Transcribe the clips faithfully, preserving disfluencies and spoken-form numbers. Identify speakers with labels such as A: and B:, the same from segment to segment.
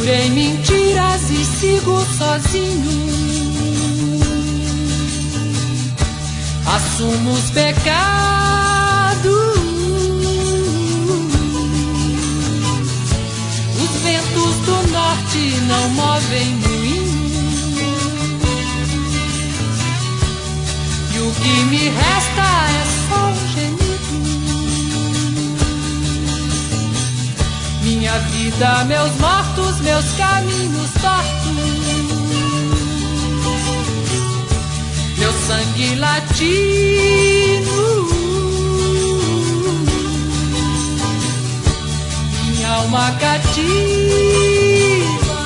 A: Jurei mentiras e sigo sozinho. Assumo os pecados. Os ventos do norte não movem moinho. E o que me resta é só um gemido. Minha vida, meus mortos, meus caminhos tortos, meu sangue latino, minha alma cativa.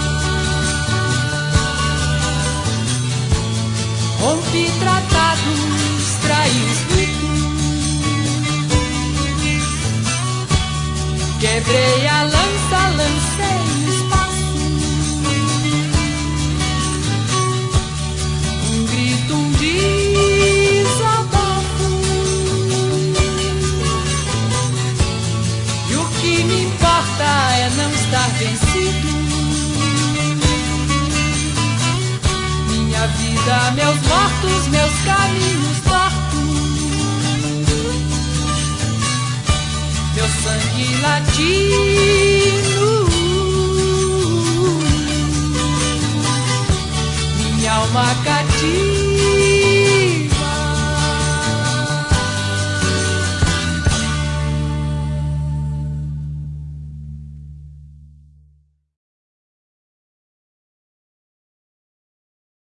A: Rompi tratados, traí os ritos, quebrei a lança, lancei no espaço. Um grito, um desabafo. E o que me importa é não estar vencido. Minha vida, meus mortos, meus caminhos